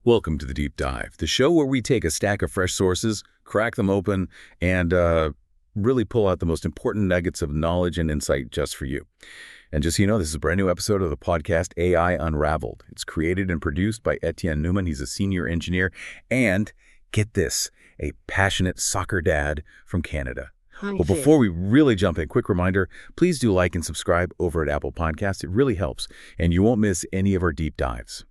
Welcome to the Deep Dive, the show where we take a stack of fresh sources, crack them open, and really pull out the most important nuggets of knowledge and insight just for you. And just so you know, this is a brand new episode of the podcast AI Unraveled. It's created and produced by Etienne Newman. He's a senior engineer and, get this, a passionate soccer dad from Canada. Well, before we really jump in, quick reminder, please do like and subscribe over at Apple Podcasts. It really helps, and you won't miss any of our deep dives.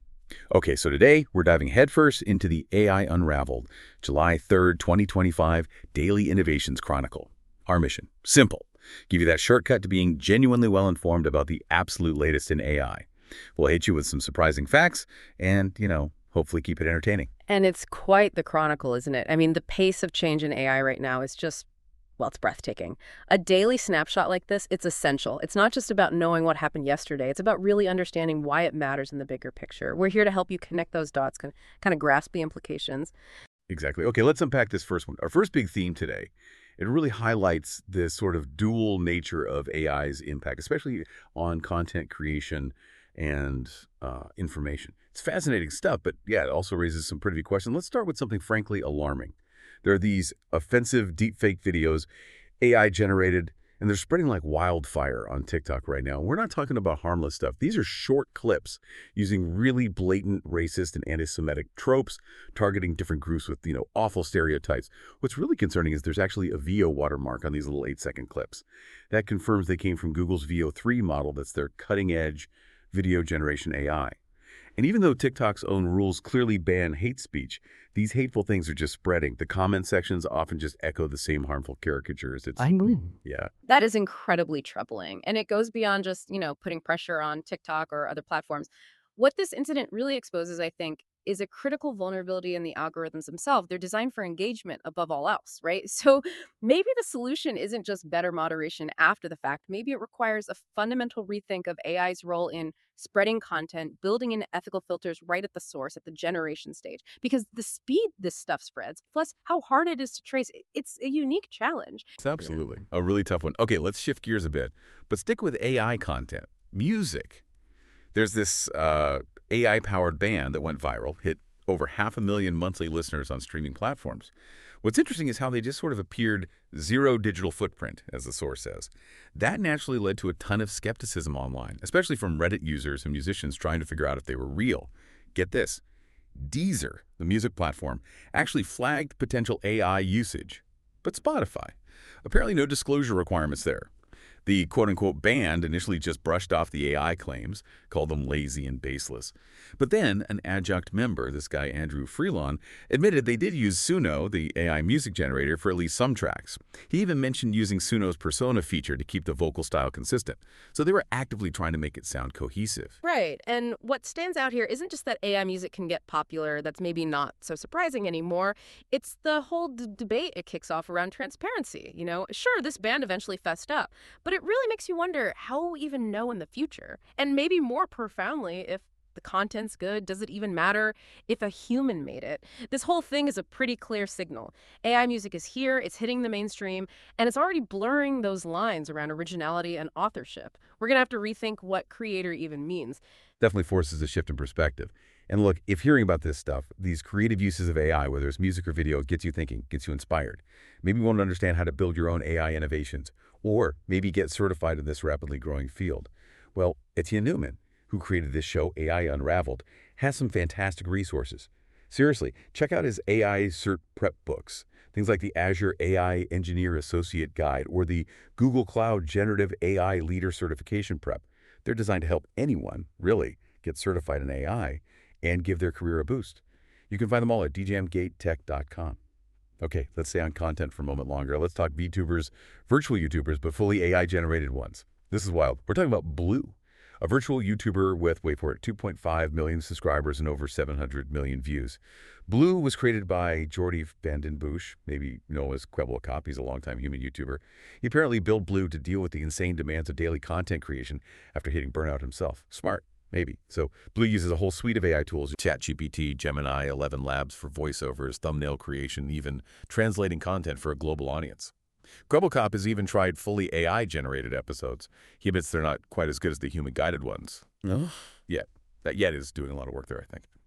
Okay, so today we're diving headfirst into the AI Unraveled, July 3rd, 2025 Daily Innovations Chronicle. Our mission, simple, give you that shortcut to being genuinely well-informed about the absolute latest in AI. We'll hit you with some surprising facts and, hopefully keep it entertaining. And it's quite the chronicle, isn't it? I mean, the pace of change in AI right now is just, well, it's breathtaking. A daily snapshot like this, it's essential. It's not just about knowing what happened yesterday. It's about really understanding why it matters in the bigger picture. We're here to help you connect those dots, kind of grasp the implications. Exactly. Okay, let's unpack this first one. Our first big theme today, it really highlights this sort of dual nature of AI's impact, especially on content creation and information. It's fascinating stuff, but yeah, it also raises some pretty big questions. Let's start with something frankly alarming. There are these offensive deepfake videos, AI generated, and they're spreading like wildfire on TikTok right now. We're not talking about harmless stuff. These are short clips using really blatant racist and anti-Semitic tropes, targeting different groups with, awful stereotypes. What's really concerning is there's actually a VO watermark on these little 8-second clips. That confirms they came from Google's VO3 model. That's their cutting-edge video generation AI. And even though TikTok's own rules clearly ban hate speech, these hateful things are just spreading. The comment sections often just echo the same harmful caricatures. I agree. Yeah. That is incredibly troubling. And it goes beyond just, putting pressure on TikTok or other platforms. What this incident really exposes, I think, is a critical vulnerability in the algorithms themselves. They're designed for engagement above all else, right? So maybe the solution isn't just better moderation after the fact. Maybe it requires a fundamental rethink of AI's role in spreading content, building in ethical filters right at the source, at the generation stage. Because the speed this stuff spreads, plus how hard it is to trace, it's a unique challenge. It's absolutely a really tough one. Okay, let's shift gears a bit, but stick with AI content. Music. There's this AI-powered band that went viral, hit over 500,000 monthly listeners on streaming platforms. What's interesting is how they just sort of appeared zero digital footprint, as the source says. That naturally led to a ton of skepticism online, especially from Reddit users and musicians trying to figure out if they were real. Get this, Deezer, the music platform, actually flagged potential AI usage. But Spotify, apparently no disclosure requirements there. The quote-unquote band initially just brushed off the AI claims, called them lazy and baseless. But then an adjunct member, this guy Andrew Freelon, admitted they did use Suno, the AI music generator, for at least some tracks. He even mentioned using Suno's persona feature to keep the vocal style consistent. So they were actively trying to make it sound cohesive. Right. And what stands out here isn't just that AI music can get popular, that's maybe not so surprising anymore. It's the whole debate it kicks off around transparency. Sure, this band eventually fessed up, but it really makes you wonder how we'll even know in the future. And maybe more profoundly, if the content's good, does it even matter if a human made it? This whole thing is a pretty clear signal. AI music is here, it's hitting the mainstream, and it's already blurring those lines around originality and authorship. We're going to have to rethink what creator even means. Definitely forces a shift in perspective. And look, if hearing about this stuff, these creative uses of AI, whether it's music or video, gets you thinking, gets you inspired. Maybe you want to understand how to build your own AI innovations, or maybe get certified in this rapidly growing field. Well, Etienne Newman, who created this show, AI Unraveled, has some fantastic resources. Seriously, check out his AI Cert Prep books. Things like the Azure AI Engineer Associate Guide or the Google Cloud Generative AI Leader Certification Prep. They're designed to help anyone, really, get certified in AI and give their career a boost. You can find them all at djamgatetech.com. Okay, let's stay on content for a moment longer. Let's talk VTubers, virtual YouTubers, but fully AI-generated ones. This is wild. We're talking about Blue, a virtual YouTuber with, wait for it, 2.5 million subscribers and over 700 million views. Blue was created by Jordi van den Bussche, maybe known as Kwebbelkop. He's a longtime human YouTuber. He apparently built Blue to deal with the insane demands of daily content creation after hitting burnout himself. Smart. Maybe. So Blue uses a whole suite of AI tools, ChatGPT, Gemini, 11 Labs for voiceovers, thumbnail creation, even translating content for a global audience. Kwebbelkop has even tried fully AI-generated episodes. He admits they're not quite as good as the human-guided ones. No? Yet. That yet is doing a lot of work there, I think.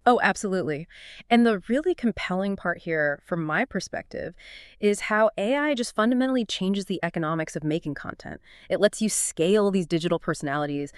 Oh, absolutely. And the really compelling part here, from my perspective, is how AI just fundamentally changes the economics of making content. It lets you scale these digital personalities,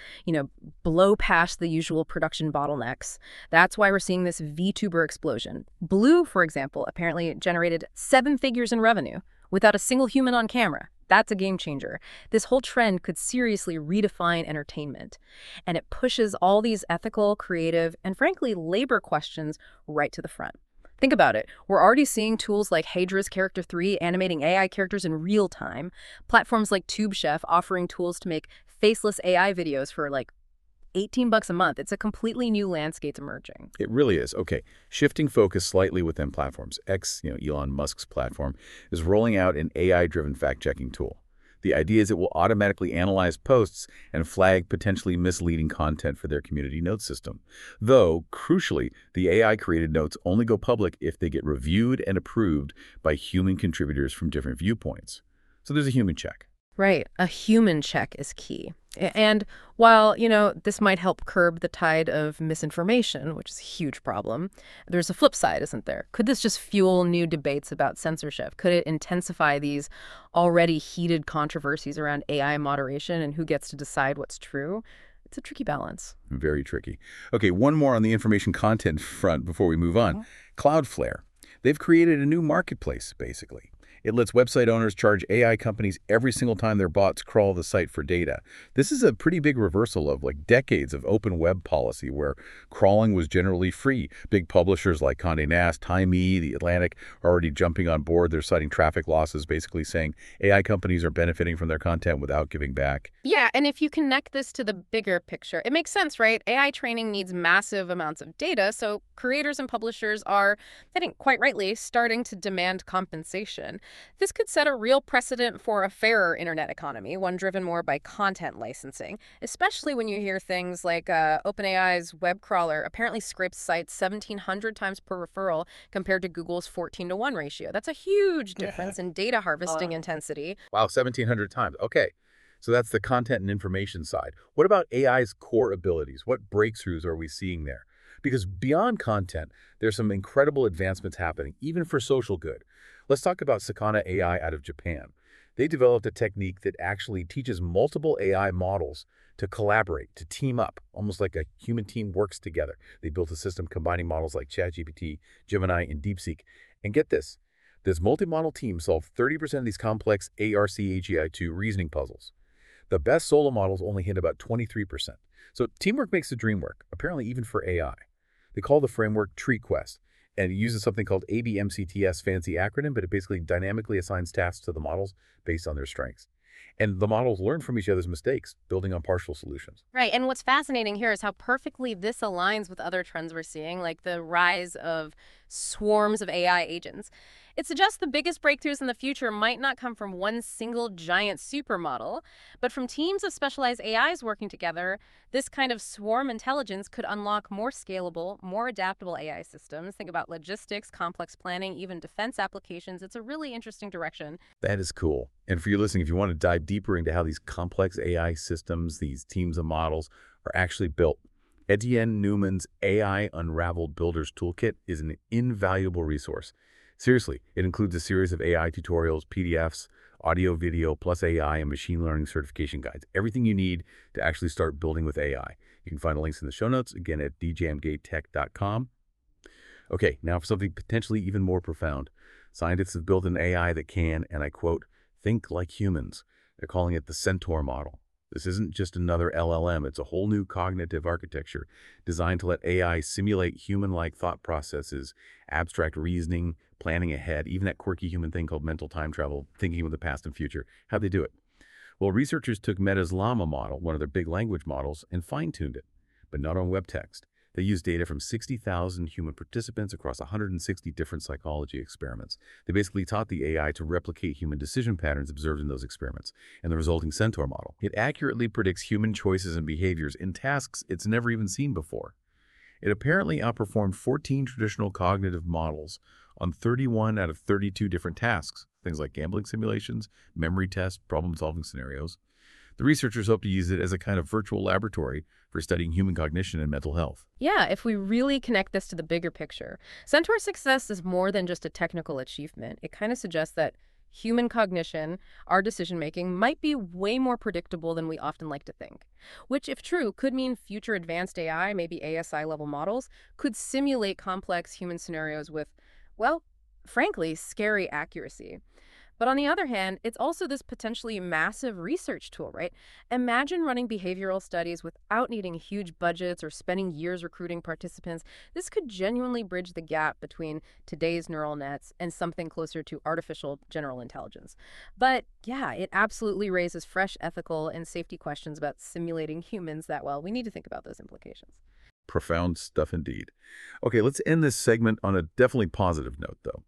blow past the usual production bottlenecks. That's why we're seeing this VTuber explosion. Blue, for example, apparently generated 7 figures in revenue without a single human on camera. That's a game changer. This whole trend could seriously redefine entertainment. And it pushes all these ethical, creative, and frankly, labor questions right to the front. Think about it. We're already seeing tools like Hydra's Character 3 animating AI characters in real time, platforms like TubeChef offering tools to make faceless AI videos for like $18 a month. It's a completely new landscape emerging. It really is. Okay, shifting focus slightly within platforms. Elon Musk's platform, is rolling out an AI-driven fact-checking tool. The idea is it will automatically analyze posts and flag potentially misleading content for their community note system. Though, crucially, the AI-created notes only go public if they get reviewed and approved by human contributors from different viewpoints. So there's a human check. Right. A human check is key. And while, this might help curb the tide of misinformation, which is a huge problem, there's a flip side, isn't there? Could this just fuel new debates about censorship? Could it intensify these already heated controversies around AI moderation and who gets to decide what's true? It's a tricky balance. Very tricky. Okay, one more on the information content front before we move on. Cloudflare. They've created a new marketplace, basically. It lets website owners charge AI companies every single time their bots crawl the site for data. This is a pretty big reversal of decades of open web policy where crawling was generally free. Big publishers like Condé Nast, Time E, The Atlantic are already jumping on board. They're citing traffic losses, basically saying AI companies are benefiting from their content without giving back. Yeah, and if you connect this to the bigger picture, it makes sense, right? AI training needs massive amounts of data, so creators and publishers are, I think quite rightly, starting to demand compensation. This could set a real precedent for a fairer internet economy, one driven more by content licensing, especially when you hear things like OpenAI's web crawler apparently scrapes sites 1,700 times per referral compared to Google's 14-to-1 ratio. That's a huge difference in data harvesting intensity. Wow, 1,700 times. Okay. So that's the content and information side. What about AI's core abilities? What breakthroughs are we seeing there? Because beyond content, there's some incredible advancements happening, even for social good. Let's talk about Sakana AI out of Japan. They developed a technique that actually teaches multiple AI models to collaborate, to team up, almost like a human team works together. They built a system combining models like ChatGPT, Gemini, and DeepSeek. And get this multi-model team solved 30% of these complex ARC-AGI-2 reasoning puzzles. The best solo models only hit about 23%. So teamwork makes the dream work, apparently even for AI. They call the framework TreeQuest, and it uses something called ABMCTS, fancy acronym, but it basically dynamically assigns tasks to the models based on their strengths. And the models learn from each other's mistakes, building on partial solutions. Right. And what's fascinating here is how perfectly this aligns with other trends we're seeing, like the rise of swarms of AI agents. It suggests the biggest breakthroughs in the future might not come from one single giant supermodel, but from teams of specialized AIs working together. This kind of swarm intelligence could unlock more scalable, more adaptable AI systems. Think about logistics, complex planning, even defense applications. It's a really interesting direction. That is cool. And for you listening, if you want to dive deeper into how these complex AI systems, these teams of models, are actually built, Etienne Newman's AI Unraveled Builders Toolkit is an invaluable resource. Seriously, it includes a series of AI tutorials, PDFs, audio, video, plus AI and machine learning certification guides. Everything you need to actually start building with AI. You can find the links in the show notes, again, at djamgatetech.com. Okay, now for something potentially even more profound. Scientists have built an AI that can, and I quote, think like humans. They're calling it the Centaur model. This isn't just another LLM. It's a whole new cognitive architecture designed to let AI simulate human-like thought processes, abstract reasoning, planning ahead, even that quirky human thing called mental time travel, thinking of the past and future. How'd they do it? Well, researchers took Meta's Llama model, one of their big language models, and fine-tuned it, but not on web text. They used data from 60,000 human participants across 160 different psychology experiments. They basically taught the AI to replicate human decision patterns observed in those experiments, and the resulting Centaur model. It accurately predicts human choices and behaviors in tasks it's never even seen before. It apparently outperformed 14 traditional cognitive models on 31 out of 32 different tasks, things like gambling simulations, memory tests, problem-solving scenarios. The researchers hope to use it as a kind of virtual laboratory for studying human cognition and mental health. Yeah, if we really connect this to the bigger picture, Centaur's success is more than just a technical achievement. It kind of suggests that human cognition, our decision-making, might be way more predictable than we often like to think. Which, if true, could mean future advanced AI, maybe ASI-level models, could simulate complex human scenarios with, well, frankly, scary accuracy. But on the other hand, it's also this potentially massive research tool, right? Imagine running behavioral studies without needing huge budgets or spending years recruiting participants. This could genuinely bridge the gap between today's neural nets and something closer to artificial general intelligence. But yeah, it absolutely raises fresh ethical and safety questions about simulating humans that, well, we need to think about those implications. Profound stuff indeed. Okay, let's end this segment on a definitely positive note, though.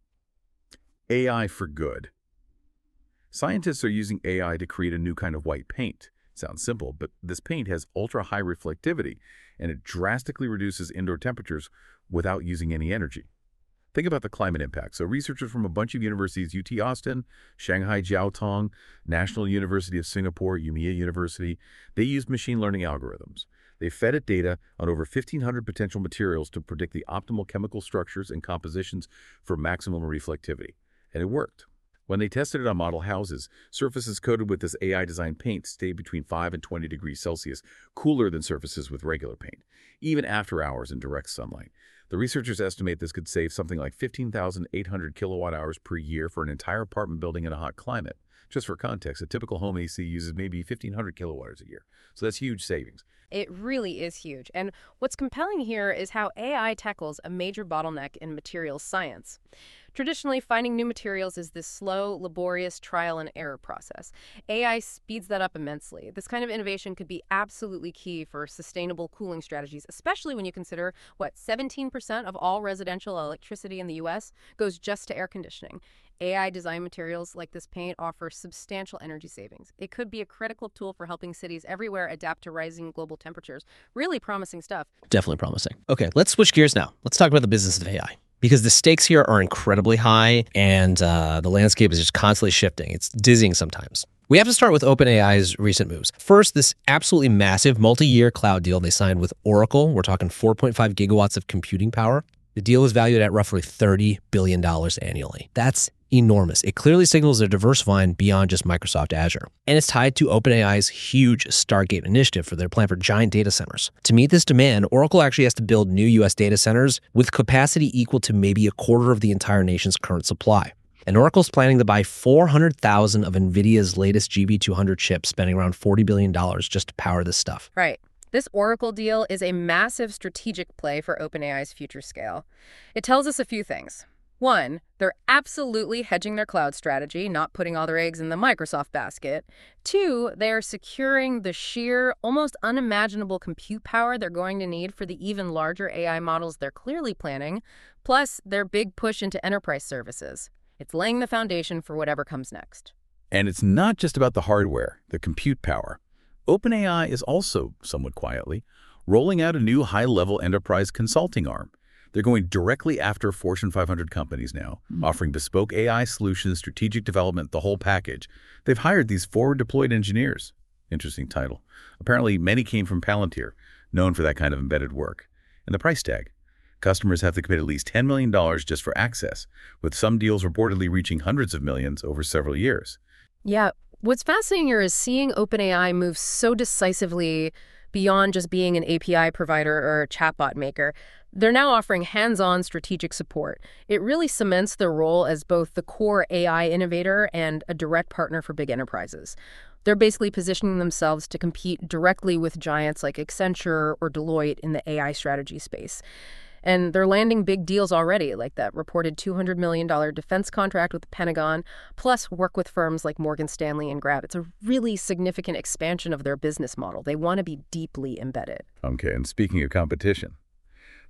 AI for good. Scientists are using AI to create a new kind of white paint. Sounds simple, but this paint has ultra-high reflectivity, and it drastically reduces indoor temperatures without using any energy. Think about the climate impact. So researchers from a bunch of universities, UT Austin, Shanghai Jiao Tong, National University of Singapore, UMEA University, they used machine learning algorithms. They fed it data on over 1,500 potential materials to predict the optimal chemical structures and compositions for maximum reflectivity. And it worked. When they tested it on model houses, surfaces coated with this AI-designed paint stayed between 5 and 20 degrees Celsius, cooler than surfaces with regular paint, even after hours in direct sunlight. The researchers estimate this could save something like 15,800 kilowatt hours per year for an entire apartment building in a hot climate. Just for context, a typical home AC uses maybe 1,500 kilowatts a year. So that's huge savings. It really is huge. And what's compelling here is how AI tackles a major bottleneck in materials science. Traditionally, finding new materials is this slow, laborious trial and error process. AI speeds that up immensely. This kind of innovation could be absolutely key for sustainable cooling strategies, especially when you consider what 17% of all residential electricity in the U.S. goes just to air conditioning. AI design materials like this paint offer substantial energy savings. It could be a critical tool for helping cities everywhere adapt to rising global temperatures. Really promising stuff. Definitely promising. Okay, let's switch gears now. Let's talk about the business of AI. Because the stakes here are incredibly high and the landscape is just constantly shifting. It's dizzying sometimes. We have to start with OpenAI's recent moves. First, this absolutely massive multi-year cloud deal they signed with Oracle. We're talking 4.5 gigawatts of computing power. The deal is valued at roughly $30 billion annually. That's enormous. It clearly signals they're diversifying beyond just Microsoft Azure. And it's tied to OpenAI's huge Stargate initiative for their plan for giant data centers. To meet this demand, Oracle actually has to build new U.S. data centers with capacity equal to maybe a quarter of the entire nation's current supply. And Oracle's planning to buy 400,000 of NVIDIA's latest GB200 chips, spending around $40 billion just to power this stuff. Right. This Oracle deal is a massive strategic play for OpenAI's future scale. It tells us a few things. One, they're absolutely hedging their cloud strategy, not putting all their eggs in the Microsoft basket. Two, they are securing the sheer, almost unimaginable compute power they're going to need for the even larger AI models they're clearly planning, plus their big push into enterprise services. It's laying the foundation for whatever comes next. And it's not just about the hardware, the compute power. OpenAI is also, somewhat quietly, rolling out a new high-level enterprise consulting arm. They're going directly after Fortune 500 companies now, offering bespoke AI solutions, strategic development, the whole package. They've hired these forward-deployed engineers. Interesting title. Apparently, many came from Palantir, known for that kind of embedded work. And the price tag. Customers have to commit at least $10 million just for access, with some deals reportedly reaching hundreds of millions over several years. Yeah, what's fascinating here is seeing OpenAI move so decisively beyond just being an API provider or a chatbot maker. They're now offering hands-on strategic support. It really cements their role as both the core AI innovator and a direct partner for big enterprises. They're basically positioning themselves to compete directly with giants like Accenture or Deloitte in the AI strategy space. And they're landing big deals already, like that reported $200 million defense contract with the Pentagon, plus work with firms like Morgan Stanley and Grab. It's a really significant expansion of their business model. They want to be deeply embedded. Okay, and speaking of competition,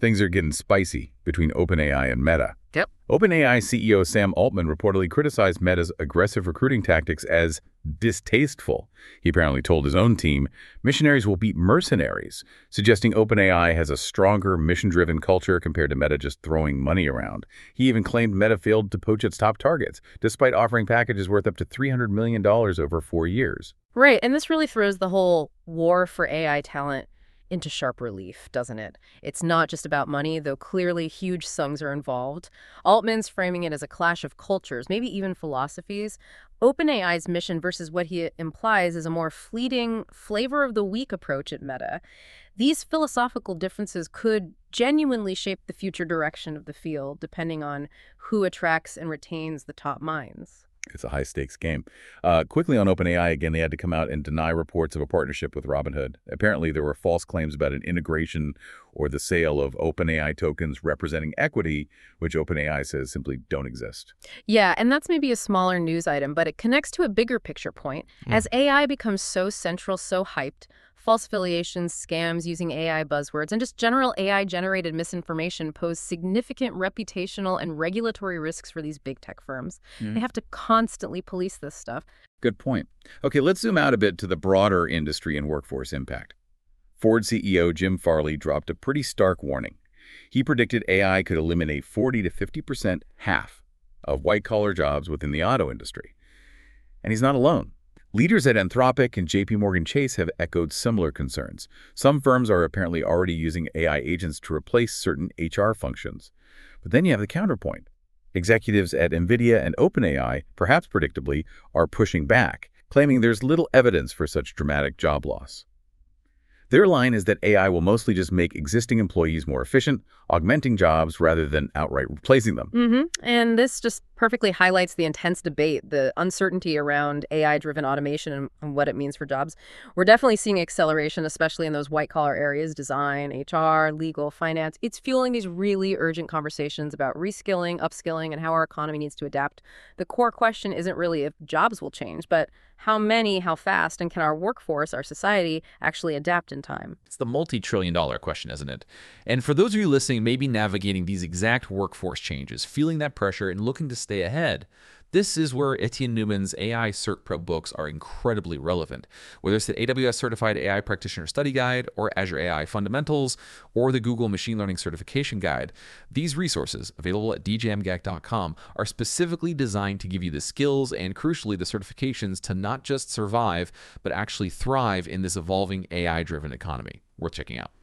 Things are getting spicy between OpenAI and Meta. Yep. OpenAI CEO Sam Altman reportedly criticized Meta's aggressive recruiting tactics as distasteful. He apparently told his own team, missionaries will beat mercenaries, suggesting OpenAI has a stronger mission-driven culture compared to Meta just throwing money around. He even claimed Meta failed to poach its top targets, despite offering packages worth up to $300 million over 4 years. Right, and this really throws the whole war for AI talent into sharp relief, doesn't it? It's not just about money, though clearly huge sums are involved. Altman's framing it as a clash of cultures, maybe even philosophies. OpenAI's mission versus what he implies is a more fleeting, flavor-of-the-week approach at Meta. These philosophical differences could genuinely shape the future direction of the field, depending on who attracts and retains the top minds. It's a high-stakes game. Quickly on OpenAI, again, they had to come out and deny reports of a partnership with Robinhood. Apparently, there were false claims about an integration or the sale of OpenAI tokens representing equity, which OpenAI says simply don't exist. Yeah, and that's maybe a smaller news item, but it connects to a bigger picture point. As AI becomes so central, so hyped, false affiliations, scams using AI buzzwords, and just general AI-generated misinformation pose significant reputational and regulatory risks for these big tech firms. They have to constantly police this stuff. Good point. Okay, let's zoom out a bit to the broader industry and workforce impact. Ford CEO Jim Farley dropped a pretty stark warning. He predicted AI could eliminate 40 to 50%, half, of white-collar jobs within the auto industry. And he's not alone. Leaders at Anthropic and JPMorgan Chase have echoed similar concerns. Some firms are apparently already using AI agents to replace certain HR functions. But then you have the counterpoint. Executives at NVIDIA and OpenAI, perhaps predictably, are pushing back, claiming there's little evidence for such dramatic job loss. Their line is that AI will mostly just make existing employees more efficient, augmenting jobs rather than outright replacing them. And this just perfectly highlights the intense debate, the uncertainty around AI-driven automation and what it means for jobs. We're definitely seeing acceleration, especially in those white-collar areas, design, HR, legal, finance. It's fueling these really urgent conversations about reskilling, upskilling, and how our economy needs to adapt. The core question isn't really if jobs will change, but how many, how fast, and can our workforce, our society, actually adapt in time? It's the multi-trillion-dollar question, isn't it? And for those of you listening, maybe navigating these exact workforce changes, feeling that pressure and looking to stay ahead, this is where Etienne Newman's AI Cert Pro books are incredibly relevant. Whether it's the AWS Certified AI Practitioner Study Guide, or Azure AI Fundamentals, or the Google Machine Learning Certification Guide, these resources, available at djmgak.com, are specifically designed to give you the skills and, crucially, the certifications to not just survive, but actually thrive in this evolving AI-driven economy. Worth checking out.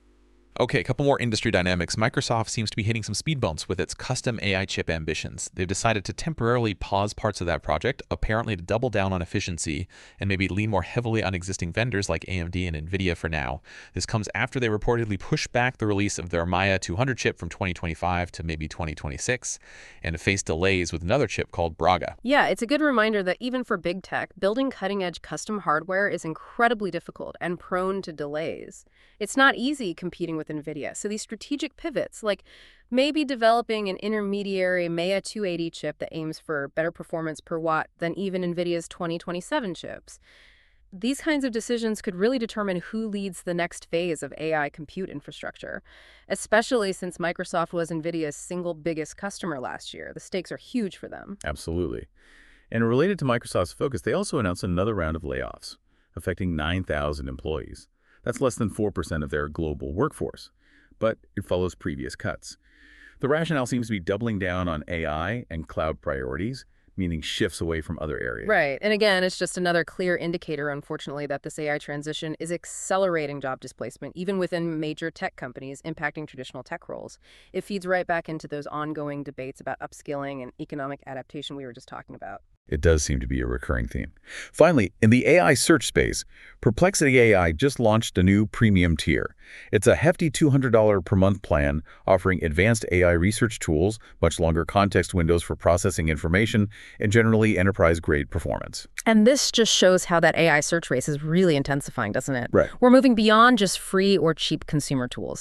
Okay, a couple more industry dynamics. Microsoft seems to be hitting some speed bumps with its custom AI chip ambitions. They've decided to temporarily pause parts of that project, apparently to double down on efficiency and maybe lean more heavily on existing vendors like AMD and NVIDIA for now. This comes after they reportedly pushed back the release of their Maya 200 chip from 2025 to maybe 2026 and faced delays with another chip called Braga. Yeah, it's a good reminder that even for big tech, building cutting-edge custom hardware is incredibly difficult and prone to delays. It's not easy competing with NVIDIA, so these strategic pivots, like maybe developing an intermediary Maya 280 chip that aims for better performance per watt than even NVIDIA's 2027 chips, these kinds of decisions could really determine who leads the next phase of AI compute infrastructure, especially since Microsoft was NVIDIA's single biggest customer last year. The stakes are huge for them. Absolutely. And related to Microsoft's focus, they also announced another round of layoffs, affecting 9,000 employees. That's less than 4% of their global workforce, but it follows previous cuts. The rationale seems to be doubling down on AI and cloud priorities, meaning shifts away from other areas. Right. And again, it's just another clear indicator, unfortunately, that this AI transition is accelerating job displacement, even within major tech companies, impacting traditional tech roles. It feeds right back into those ongoing debates about upskilling and economic adaptation we were just talking about. It does seem to be a recurring theme. Finally, in the AI search space, Perplexity AI just launched a new premium tier. It's a hefty $200 per month plan offering advanced AI research tools, much longer context windows for processing information, and generally enterprise-grade performance. And this just shows how that AI search race is really intensifying, doesn't it? Right. We're moving beyond just free or cheap consumer tools.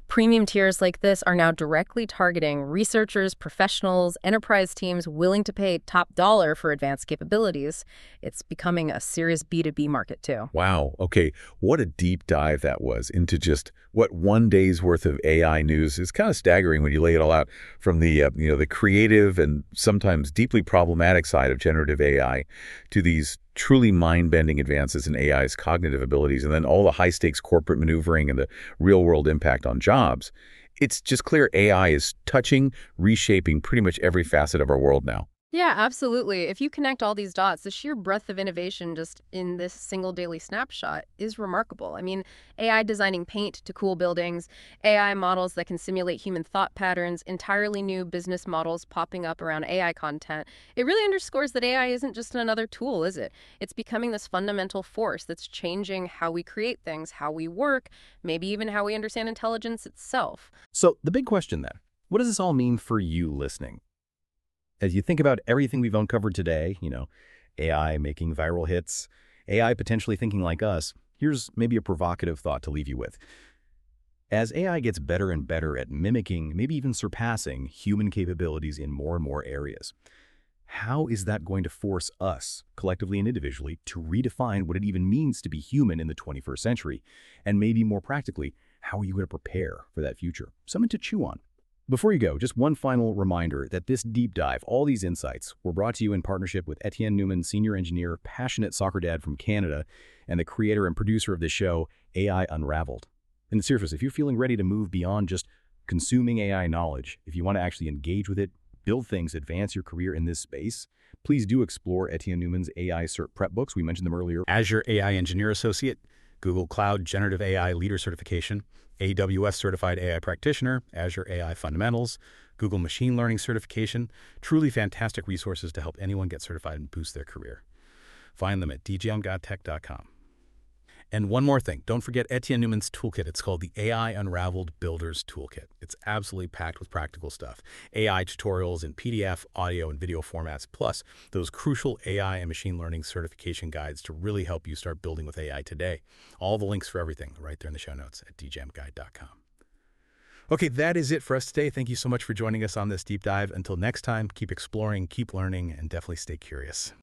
Premium tiers like this are now directly targeting researchers, professionals, enterprise teams willing to pay top dollar for advanced capabilities. It's becoming a serious B2B market too. Wow. Okay. What a deep dive that was into just what one day's worth of AI news. Is kind of staggering when you lay it all out, from the the creative and sometimes deeply problematic side of generative AI to these truly mind-bending advances in AI's cognitive abilities, and then all the high-stakes corporate maneuvering and the real-world impact on jobs. It's just clear AI is touching, reshaping pretty much every facet of our world now. Yeah, absolutely. If you connect all these dots, the sheer breadth of innovation just in this single daily snapshot is remarkable. I mean, AI designing paint to cool buildings, AI models that can simulate human thought patterns, entirely new business models popping up around AI content. It really underscores that AI isn't just another tool, is it? It's becoming this fundamental force that's changing how we create things, how we work, maybe even how we understand intelligence itself. So the big question then, what does this all mean for you listening? As you think about everything we've uncovered today, AI making viral hits, AI potentially thinking like us, here's maybe a provocative thought to leave you with. As AI gets better and better at mimicking, maybe even surpassing human capabilities in more and more areas, how is that going to force us, collectively and individually, to redefine what it even means to be human in the 21st century? And maybe more practically, how are you going to prepare for that future? Something to chew on. Before you go, just one final reminder that this deep dive, all these insights, were brought to you in partnership with Etienne Newman, senior engineer, passionate soccer dad from Canada, and the creator and producer of this show, AI Unraveled. And seriously, if you're feeling ready to move beyond just consuming AI knowledge, if you want to actually engage with it, build things, advance your career in this space, please do explore Etienne Newman's AI Cert Prep books. We mentioned them earlier. Azure AI Engineer Associate, Google Cloud Generative AI Leader Certification, AWS Certified AI Practitioner, Azure AI Fundamentals, Google Machine Learning Certification. Truly fantastic resources to help anyone get certified and boost their career. Find them at djmgodtech.com. And one more thing, don't forget Etienne Newman's toolkit. It's called the AI Unraveled Builders Toolkit. It's absolutely packed with practical stuff. AI tutorials in PDF, audio, and video formats, plus those crucial AI and machine learning certification guides to really help you start building with AI today. All the links for everything right there in the show notes at djmguide.com. Okay, that is it for us today. Thank you so much for joining us on this deep dive. Until next time, keep exploring, keep learning, and definitely stay curious.